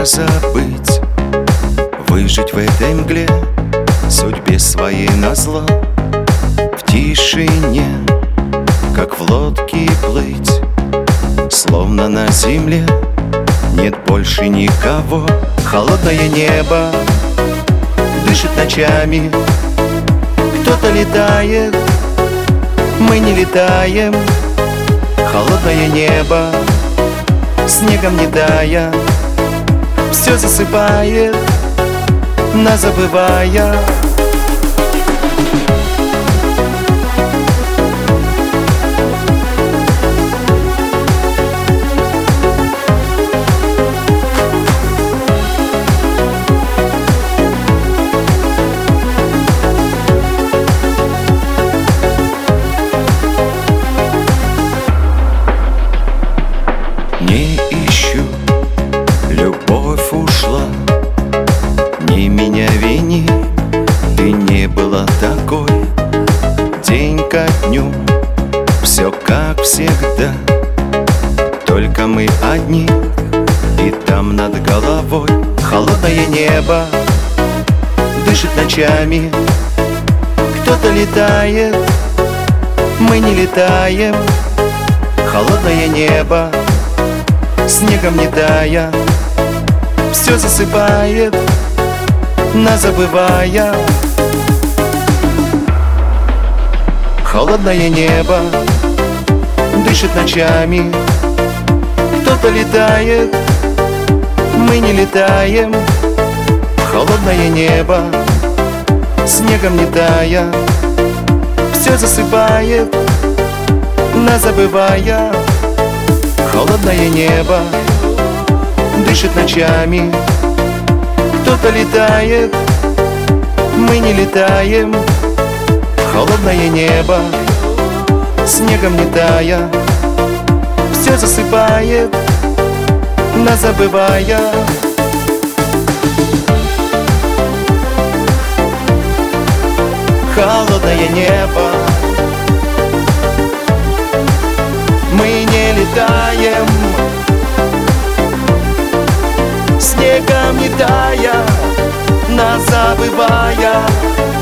забыть, выжить в этой мгле, судьбе своей назло, в тишине, как в лодке плыть, словно на земле нет больше никого. Холодное небо дышит ночами, кто-то летает, мы не летаем. Холодное небо, снегом не тая, все засыпает, нас забывая. Не ищу, любовь ушла, не меня вини, ты не была такой. День ко дню, все как всегда, только мы одни, и там над головой холодное небо дышит ночами, кто-то летает, мы не летаем. Холодное небо, снегом не тая, все засыпает, нас забывая. Холодное небо дышит ночами, кто-то летает, мы не летаем. Холодное небо, снегом не тая, все засыпает, нас забывая. Холодное небо дышит ночами, кто-то летает, мы не летаем. Холодное небо, снегом не тая, все засыпает, нас забывая. Холодное небо, мы не летаем, снегом не тая, нас забывая.